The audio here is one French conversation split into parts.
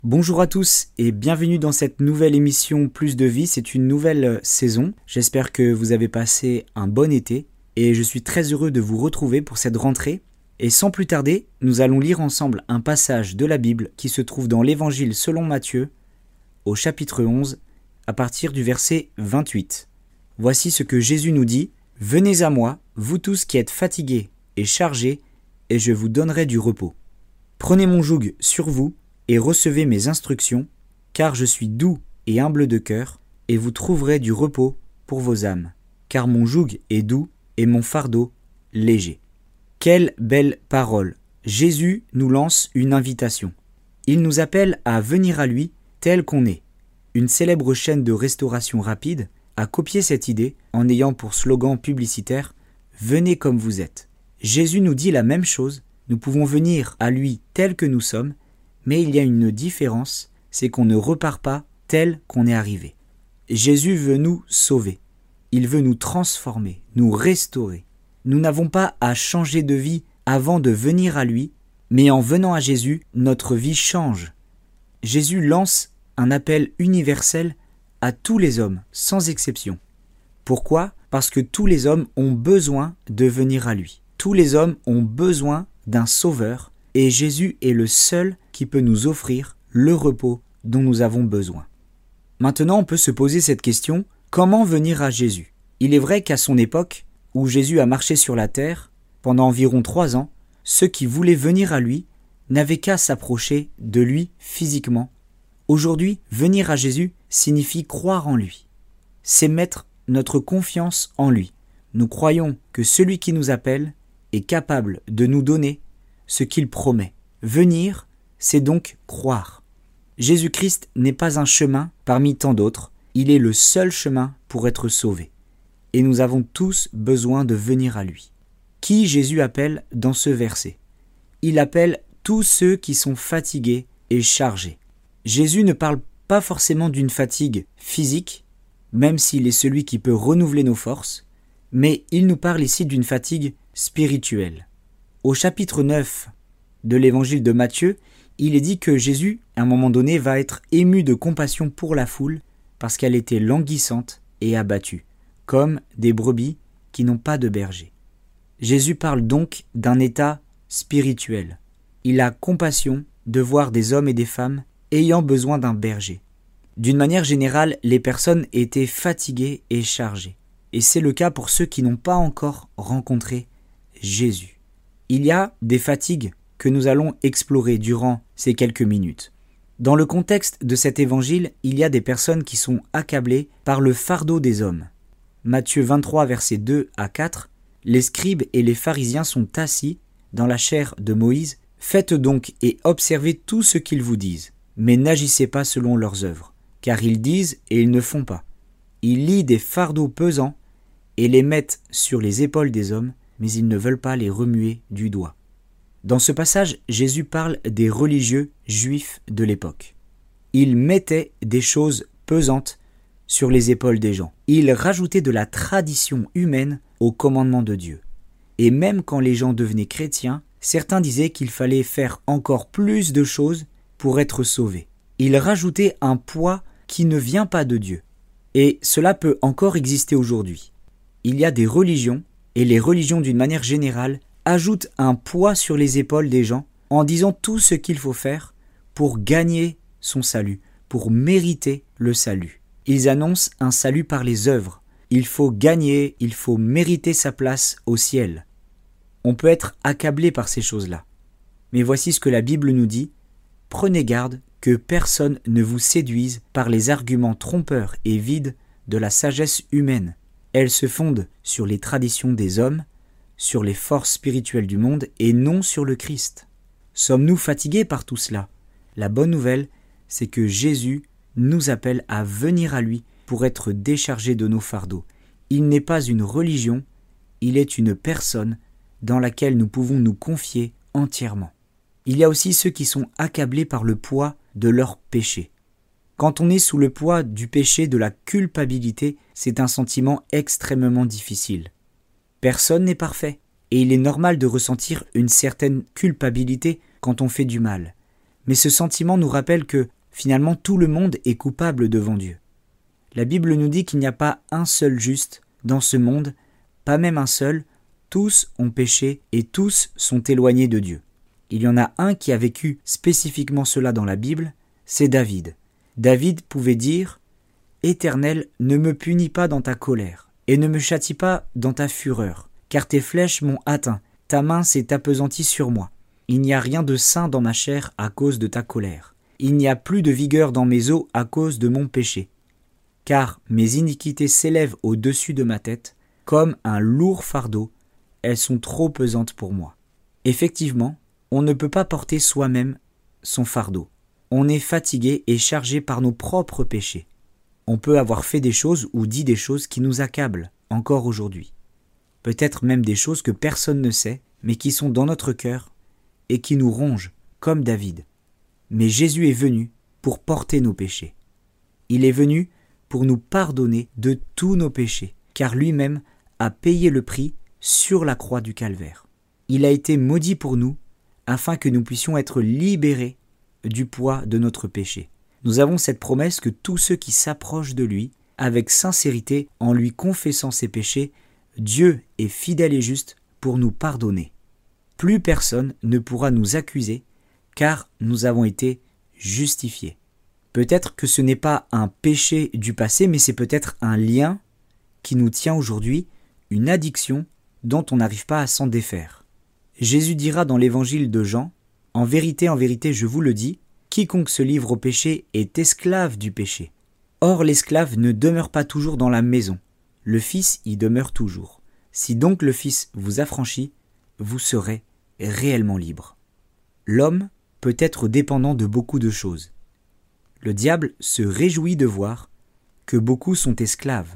Bonjour à tous et bienvenue dans cette nouvelle émission Plus de vie, c'est une nouvelle saison. J'espère que vous avez passé un bon été et je suis très heureux de vous retrouver pour cette rentrée. Et sans plus tarder, nous allons lire ensemble un passage de la Bible qui se trouve dans l'Évangile selon Matthieu, au chapitre 11, à partir du verset 28. Voici ce que Jésus nous dit : « Venez à moi, vous tous qui êtes fatigués et chargés, et je vous donnerai du repos. Prenez mon joug sur vous, et recevez mes instructions, car je suis doux et humble de cœur, et vous trouverez du repos pour vos âmes, car mon joug est doux et mon fardeau léger. » Quelle belle parole! Jésus nous lance une invitation. Il nous appelle à venir à lui tel qu'on est. Une célèbre chaîne de restauration rapide a copié cette idée en ayant pour slogan publicitaire « Venez comme vous êtes ». Jésus nous dit la même chose, nous pouvons venir à lui tel que nous sommes, mais il y a une différence, c'est qu'on ne repart pas tel qu'on est arrivé. Jésus veut nous sauver, il veut nous transformer, nous restaurer. Nous n'avons pas à changer de vie avant de venir à lui, mais en venant à Jésus, notre vie change. Jésus lance un appel universel à tous les hommes, sans exception. Pourquoi ? Parce que tous les hommes ont besoin de venir à lui. Tous les hommes ont besoin d'un sauveur, et Jésus est le seul qui peut nous offrir le repos dont nous avons besoin. Maintenant, on peut se poser cette question, comment venir à Jésus ? Il est vrai qu'à son époque, où Jésus a marché sur la terre, pendant environ 3 ans, ceux qui voulaient venir à lui n'avaient qu'à s'approcher de lui physiquement. Aujourd'hui, venir à Jésus signifie croire en lui. C'est mettre notre confiance en lui. Nous croyons que celui qui nous appelle est capable de nous donner ce qu'il promet. Venir, c'est donc croire. Jésus-Christ n'est pas un chemin parmi tant d'autres, il est le seul chemin pour être sauvé. Et nous avons tous besoin de venir à lui. Qui Jésus appelle dans ce verset ? Il appelle tous ceux qui sont fatigués et chargés. Jésus ne parle pas forcément d'une fatigue physique, même s'il est celui qui peut renouveler nos forces, mais il nous parle ici d'une fatigue spirituelle. Au chapitre 9 de l'évangile de Matthieu, il est dit que Jésus, à un moment donné, va être ému de compassion pour la foule parce qu'elle était languissante et abattue, comme des brebis qui n'ont pas de berger. Jésus parle donc d'un état spirituel. Il a compassion de voir des hommes et des femmes ayant besoin d'un berger. D'une manière générale, les personnes étaient fatiguées et chargées. Et c'est le cas pour ceux qui n'ont pas encore rencontré Jésus. Il y a des fatigues que nous allons explorer durant ces quelques minutes. Dans le contexte de cet évangile, il y a des personnes qui sont accablées par le fardeau des hommes. Matthieu 23, versets 2 à 4, les scribes et les pharisiens sont assis dans la chaire de Moïse. Faites donc et observez tout ce qu'ils vous disent, mais n'agissez pas selon leurs œuvres, car ils disent et ils ne font pas. Ils lient des fardeaux pesants et les mettent sur les épaules des hommes, mais ils ne veulent pas les remuer du doigt. Dans ce passage, Jésus parle des religieux juifs de l'époque. Ils mettaient des choses pesantes sur les épaules des gens. Ils rajoutaient de la tradition humaine au commandement de Dieu. Et même quand les gens devenaient chrétiens, certains disaient qu'il fallait faire encore plus de choses pour être sauvés. Ils rajoutaient un poids qui ne vient pas de Dieu. Et cela peut encore exister aujourd'hui. Il y a des religions, et les religions d'une manière générale ajoutent un poids sur les épaules des gens en disant tout ce qu'il faut faire pour gagner son salut, pour mériter le salut. Ils annoncent un salut par les œuvres. Il faut gagner, il faut mériter sa place au ciel. On peut être accablé par ces choses-là. Mais voici ce que la Bible nous dit. Prenez garde que personne ne vous séduise par les arguments trompeurs et vides de la sagesse humaine. Elle se fonde sur les traditions des hommes, sur les forces spirituelles du monde et non sur le Christ. Sommes-nous fatigués par tout cela ? La bonne nouvelle, c'est que Jésus nous appelle à venir à lui pour être déchargés de nos fardeaux. Il n'est pas une religion, il est une personne dans laquelle nous pouvons nous confier entièrement. Il y a aussi ceux qui sont accablés par le poids de leurs péchés. Quand on est sous le poids du péché, de la culpabilité, c'est un sentiment extrêmement difficile. Personne n'est parfait, et il est normal de ressentir une certaine culpabilité quand on fait du mal. Mais ce sentiment nous rappelle que, finalement, tout le monde est coupable devant Dieu. La Bible nous dit qu'il n'y a pas un seul juste dans ce monde, pas même un seul, tous ont péché et tous sont éloignés de Dieu. Il y en a un qui a vécu spécifiquement cela dans la Bible, c'est David. David pouvait dire « Éternel, ne me punis pas dans ta colère, et ne me châtie pas dans ta fureur, car tes flèches m'ont atteint, ta main s'est appesantie sur moi. Il n'y a rien de sain dans ma chair à cause de ta colère. Il n'y a plus de vigueur dans mes os à cause de mon péché. Car mes iniquités s'élèvent au-dessus de ma tête, comme un lourd fardeau, elles sont trop pesantes pour moi. » Effectivement, on ne peut pas porter soi-même son fardeau. On est fatigué et chargé par nos propres péchés. On peut avoir fait des choses ou dit des choses qui nous accablent, encore aujourd'hui. Peut-être même des choses que personne ne sait, mais qui sont dans notre cœur et qui nous rongent, comme David. Mais Jésus est venu pour porter nos péchés. Il est venu pour nous pardonner de tous nos péchés, car lui-même a payé le prix sur la croix du Calvaire. Il a été maudit pour nous, afin que nous puissions être libérés du poids de notre péché. Nous avons cette promesse que tous ceux qui s'approchent de lui, avec sincérité, en lui confessant ses péchés, Dieu est fidèle et juste pour nous pardonner. Plus personne ne pourra nous accuser, car nous avons été justifiés. Peut-être que ce n'est pas un péché du passé, mais c'est peut-être un lien qui nous tient aujourd'hui, une addiction dont on n'arrive pas à s'en défaire. Jésus dira dans l'évangile de Jean, « En vérité, je vous le dis, quiconque se livre au péché est esclave du péché. Or l'esclave ne demeure pas toujours dans la maison, le Fils y demeure toujours. Si donc le Fils vous affranchit, vous serez réellement libre. » L'homme peut être dépendant de beaucoup de choses. Le diable se réjouit de voir que beaucoup sont esclaves.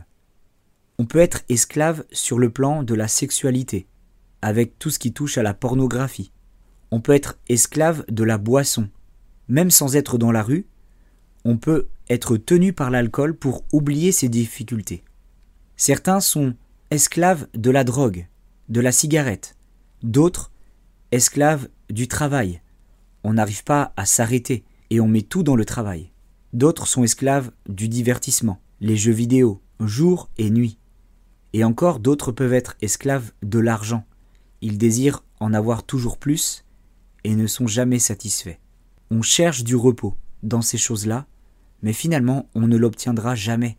On peut être esclave sur le plan de la sexualité, avec tout ce qui touche à la pornographie. On peut être esclave de la boisson. Même sans être dans la rue, on peut être tenu par l'alcool pour oublier ses difficultés. Certains sont esclaves de la drogue, de la cigarette. D'autres, esclaves du travail. On n'arrive pas à s'arrêter et on met tout dans le travail. D'autres sont esclaves du divertissement, les jeux vidéo, jour et nuit. Et encore d'autres peuvent être esclaves de l'argent. Ils désirent en avoir toujours plus et ne sont jamais satisfaits. On cherche du repos dans ces choses-là, mais finalement on ne l'obtiendra jamais,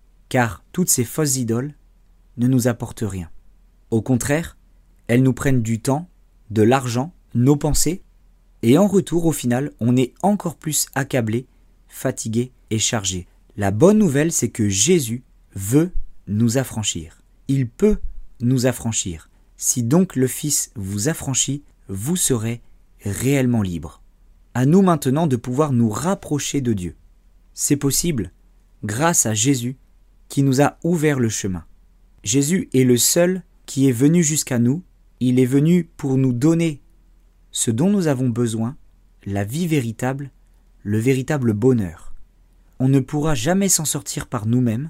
car toutes ces fausses idoles ne nous apportent rien. Au contraire, elles nous prennent du temps, de l'argent, nos pensées, et en retour, au final, on est encore plus accablé, fatigué et chargé. La bonne nouvelle, c'est que Jésus veut nous affranchir. Il peut nous affranchir. Si donc le Fils vous affranchit, vous serez réellement libre. À nous maintenant de pouvoir nous rapprocher de Dieu. C'est possible grâce à Jésus qui nous a ouvert le chemin. Jésus est le seul qui est venu jusqu'à nous. Il est venu pour nous donner ce dont nous avons besoin, la vie véritable, le véritable bonheur. On ne pourra jamais s'en sortir par nous-mêmes.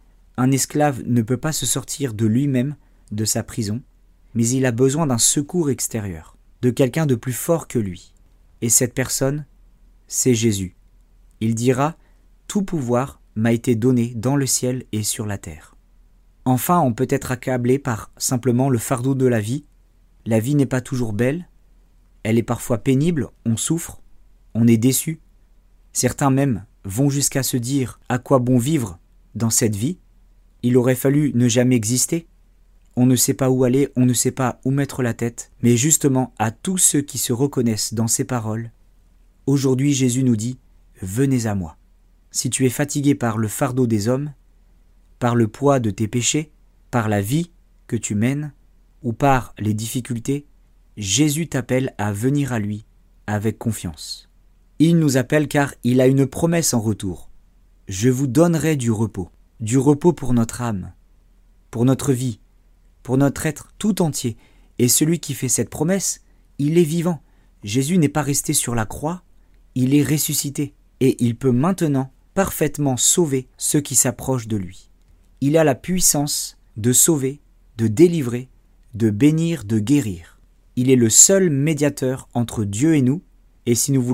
Un esclave ne peut pas se sortir de lui-même, de sa prison, mais il a besoin d'un secours extérieur, de quelqu'un de plus fort que lui. Et cette personne, c'est Jésus. Il dira « Tout pouvoir m'a été donné dans le ciel et sur la terre ». Enfin, on peut être accablé par simplement le fardeau de la vie. La vie n'est pas toujours belle, elle est parfois pénible, on souffre, on est déçu. Certains même vont jusqu'à se dire « À quoi bon vivre dans cette vie ? Il aurait fallu ne jamais exister ». On ne sait pas où aller, on ne sait pas où mettre la tête, mais justement à tous ceux qui se reconnaissent dans ces paroles, aujourd'hui Jésus nous dit « Venez à moi ». Si tu es fatigué par le fardeau des hommes, par le poids de tes péchés, par la vie que tu mènes, ou par les difficultés, Jésus t'appelle à venir à lui avec confiance. Il nous appelle car il a une promesse en retour. « Je vous donnerai du repos pour notre âme, pour notre vie, pour notre être tout entier. » Et celui qui fait cette promesse, il est vivant. Jésus n'est pas resté sur la croix, il est ressuscité. Et il peut maintenant parfaitement sauver ceux qui s'approchent de lui. Il a la puissance de sauver, de délivrer, de bénir, de guérir. Il est le seul médiateur entre Dieu et nous, et si nous voulons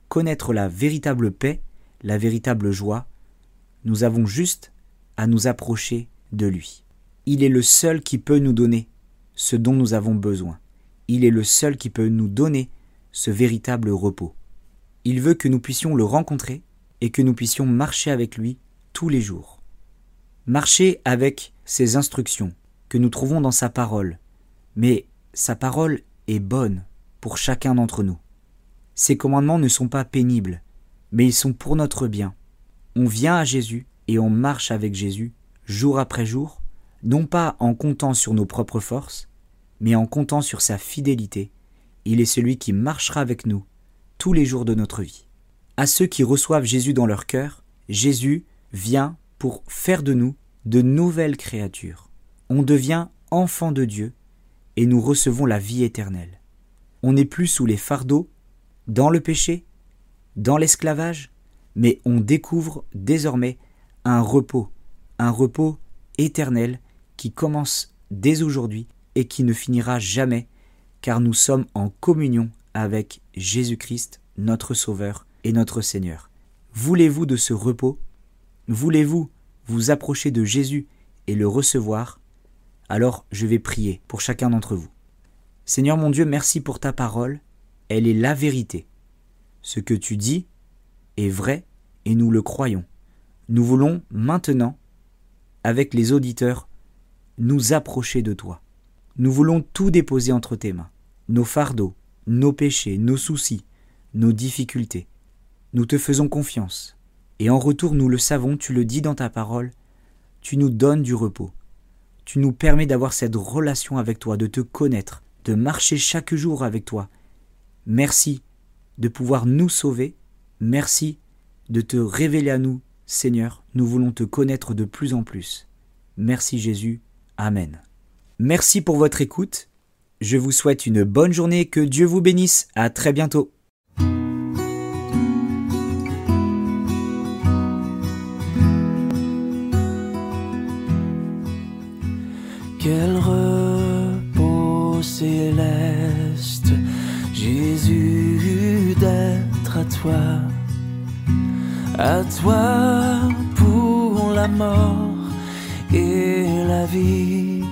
connaître la véritable paix, la véritable joie, nous avons juste à nous approcher de lui. Il est le seul qui peut nous donner ce dont nous avons besoin. Il est le seul qui peut nous donner ce véritable repos. Il veut que nous puissions le rencontrer et que nous puissions marcher avec lui tous les jours. Marcher avec ses instructions que nous trouvons dans sa parole. Mais sa parole est bonne pour chacun d'entre nous. Ses commandements ne sont pas pénibles, mais ils sont pour notre bien. On vient à Jésus et on marche avec Jésus jour après jour, non pas en comptant sur nos propres forces, mais en comptant sur sa fidélité. Il est celui qui marchera avec nous tous les jours de notre vie. À ceux qui reçoivent Jésus dans leur cœur, Jésus vient pour faire de nous de nouvelles créatures. On devient enfant de Dieu et nous recevons la vie éternelle. On n'est plus sous les fardeaux, dans le péché, dans l'esclavage, mais on découvre désormais un repos éternel qui commence dès aujourd'hui et qui ne finira jamais, car nous sommes en communion avec Jésus-Christ, notre Sauveur et notre Seigneur. Voulez-vous de ce repos? Voulez-vous vous approcher de Jésus et le recevoir? Alors je vais prier pour chacun d'entre vous. Seigneur mon Dieu, merci pour ta parole, elle est la vérité. Ce que tu dis est vrai et nous le croyons. Nous voulons maintenant, avec les auditeurs, nous approcher de toi. Nous voulons tout déposer entre tes mains, nos fardeaux, nos péchés, nos soucis, nos difficultés. Nous te faisons confiance. Et en retour, nous le savons, tu le dis dans ta parole, tu nous donnes du repos. Tu nous permets d'avoir cette relation avec toi, de te connaître, de marcher chaque jour avec toi. Merci de pouvoir nous sauver. Merci de te révéler à nous, Seigneur. Nous voulons te connaître de plus en plus. Merci Jésus. Amen. Merci pour votre écoute. Je vous souhaite une bonne journée. Que Dieu vous bénisse. À très bientôt. Quel repos céleste, Jésus, d'être à toi pour la mort et la vie.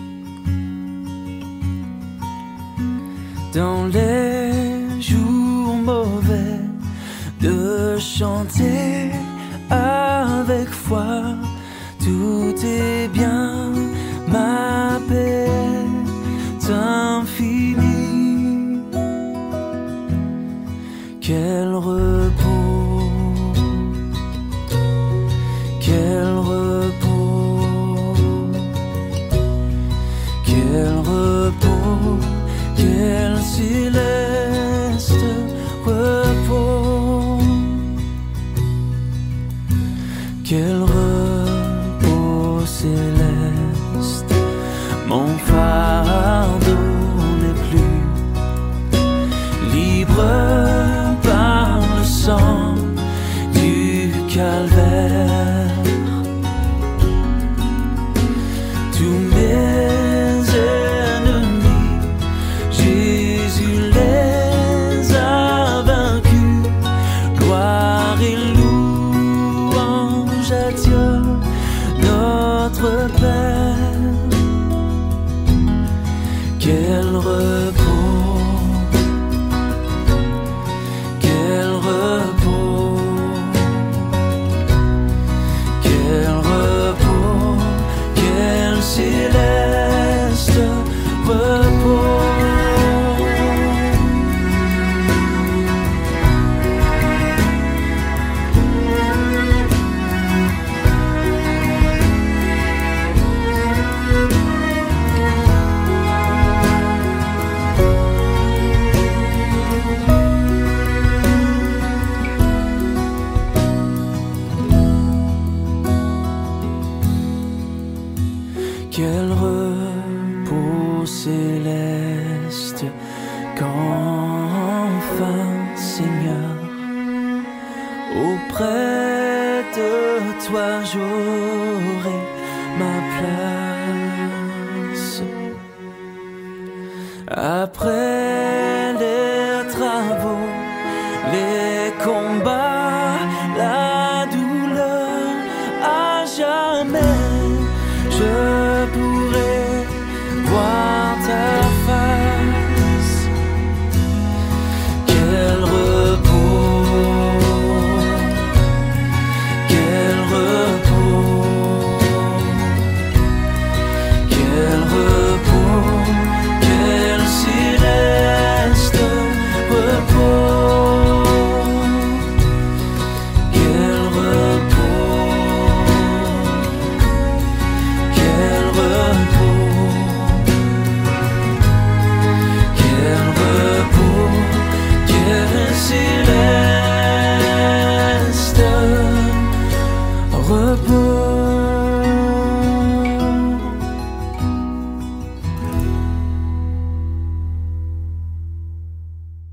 Dans les jours mauvais, de chanter avec foi, tout est bien. Ma paix est infinie. Quel repos, quel repos, quel repos, quel céleste repos, quel repos céleste. Mon fardeau n'est plus libre par le sang du calvaire. Tous mes ennemis, Jésus les a vaincus. Gloire et louange à Dieu, notre Père. Quel repos, quel repos, quel repos, quel céleste repos. Quel repos céleste qu'enfin, Seigneur, auprès de toi j'aurai ma place. Après